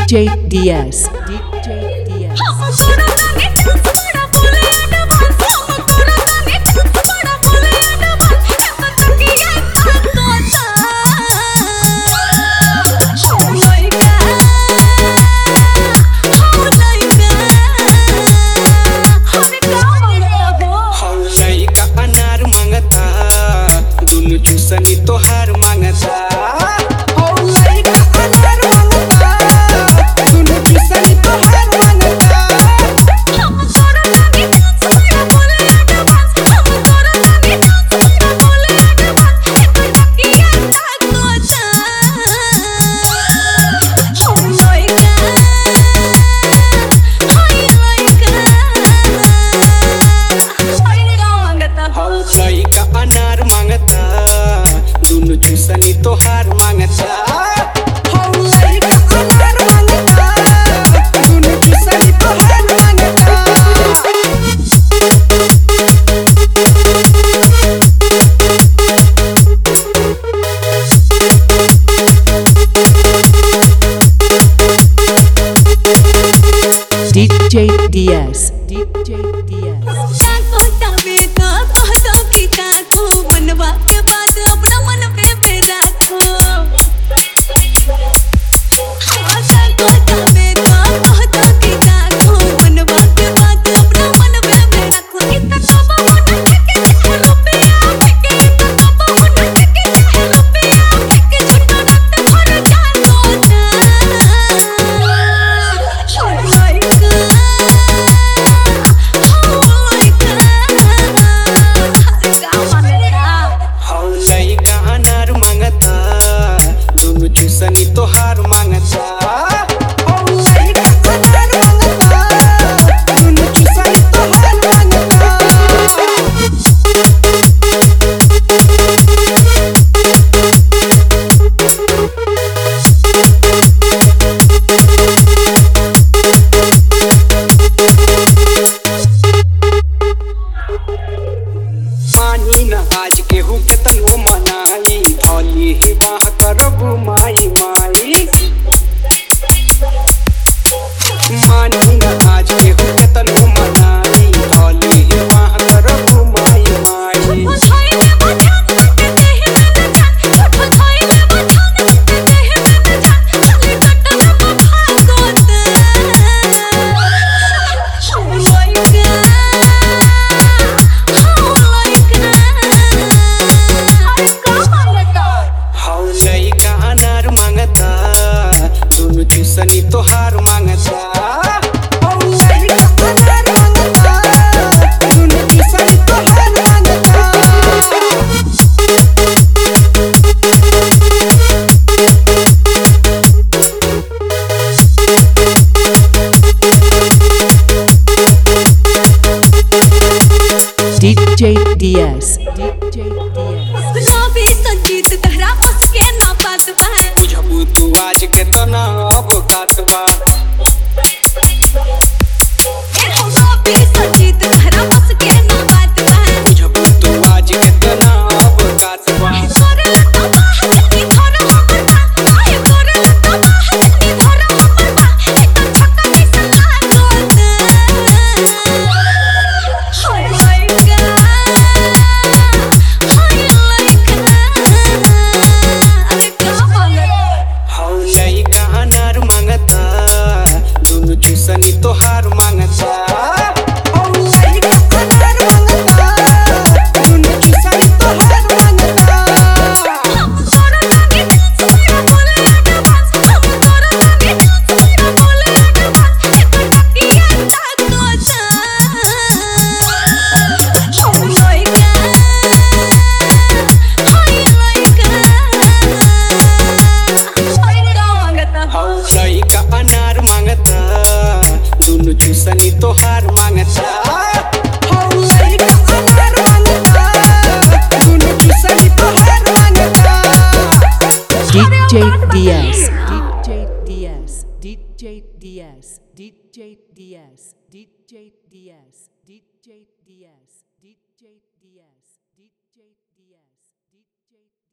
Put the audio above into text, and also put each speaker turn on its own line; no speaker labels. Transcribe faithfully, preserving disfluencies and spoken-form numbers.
DJ D S DJ D S
चूसनी तोहार मांगता अनार मांगता दुनु चूसनी तोहार मांगता
DJ D S DJ D S चूसनी तोहार मांगता मानी न आज केहू के तनो मनाई भली ही बाह करबू माई माई मानी न आज केहू के तनो मनाई भली ही बाह करबू माई माई अनार मांगता दुनु चूसनी तोहार मांगता DJ D S DJ D S
संगीत तहरा बस के ना बात बा
बुझबू तू आज के तना अब कात बा
ए हो गोपी संगीत तहरा बस के ना बात बा
बुझबू तू आज के तना अब कात बा
करे लता बाहनी धर हमर बा आए करे लता बाहनी धर हमर बा एक छक्का में सका गोत हाय लाइका हाय लाइका अरे क्या मांगता
अनार मांगता दुनु चूसनी तोहार मांगता अनार मांगता दुनु चूसनी तोहार मांगता
DJ D S DJ D S DJ D S DJ D S DJ D S DJ D S DJ D S DJ D S DJ